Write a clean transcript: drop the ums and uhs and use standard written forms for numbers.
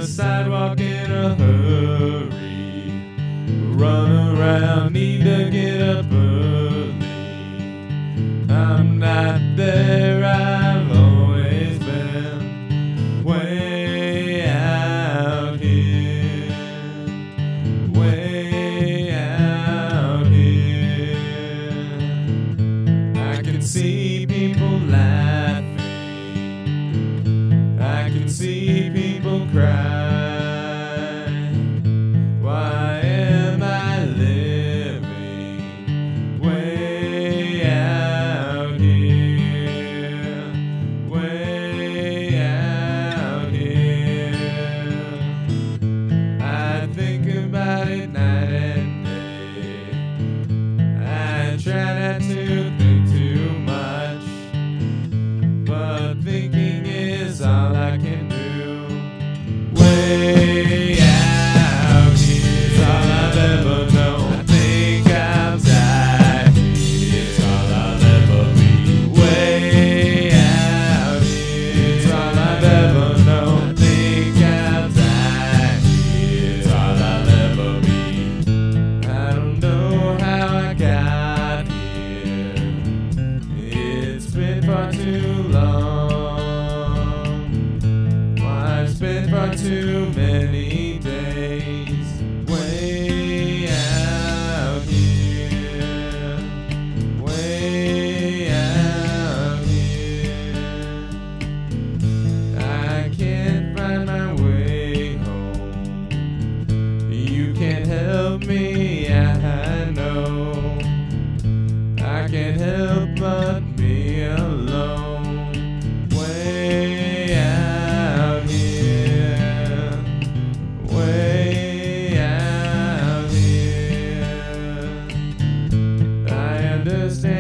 sidewalk in a hurry. Run around, need to get up early. I'm not there, I've always been way out here, way out here. I can see people laughing, I can see people cry. Why am I living way out here, way out here? I think about it night and day. I try not to think too much, but thinking is all I can do. Way out here, it's all I've ever known. I think I'll die here, it's all I'll ever be. Way out here, it's all I've ever known. I think I'll die here, it's all I'll ever be. I don't know how I got here, it's been far too long. I've spent far too many days way out here, way out here. I can't find my way home. You can't help me, I know. I can't help but be alone. Way out here, way out here. I understand